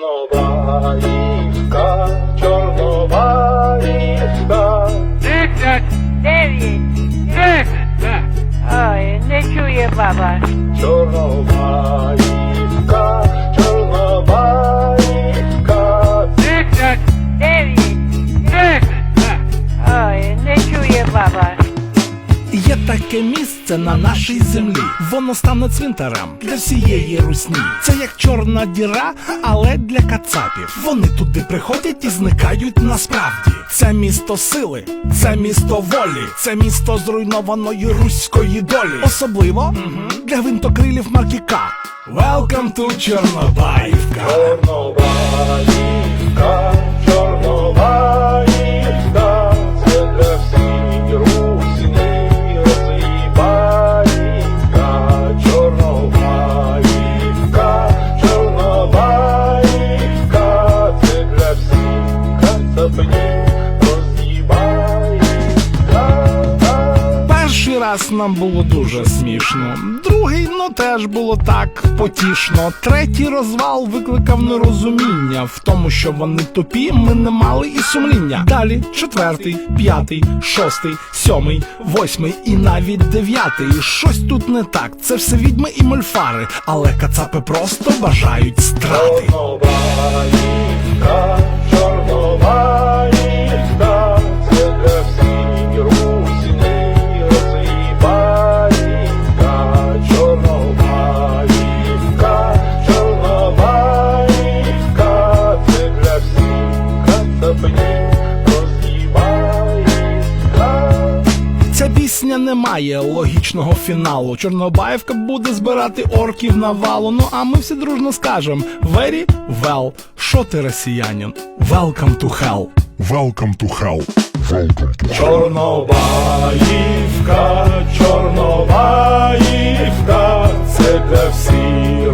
Чорнобаївка, Чорнобаївка. 10, 9, 10. Ой, не чує баба. Чорнобаївка, Чорнобаївка. 10, 9, 10. Ой, не чує баба. Є таке місце на нашій землі, воно стане цвинтарем для всієї русні. Це як чорна діра, але для кацапів. Вони туди приходять і зникають насправді. Це місто сили, це місто волі, це місто зруйнованої руської долі. Особливо для гвинтокрилів марки К. Welcome to Чорнобаївка. Чорнобаївка, Чорнобаївка. Це для всіх русні розбаївка. Чорнобаївка, Чорнобаївка. Це для всіх кацапнів розбаївка. Перший раз нам було дуже смішно, другий, теж було так потішно. Третій розвал викликав нерозуміння в тому, що вони тупі, ми не мали і сумління. Далі четвертий, п'ятий, шостий, сьомий, восьмий і навіть дев'ятий. Щось тут не так, це все відьми і мольфари, але кацапи просто бажають страти. Чорнобаївка, Чорнобаївка. Це для всіх русні розбаївка. Чорнобаївка, Чорнобаївка. Це для всіх кацапнів розбаївка. Ця пісня не має логічного фіналу. Чорнобаївка буде збирати орків навалу. А ми всі дружно скажем very well. Що ти, росіянин? Welcome to hell. Welcome to hell. Welcome to hell. Чорнобаївка, Чорнобаївка. Це для всіх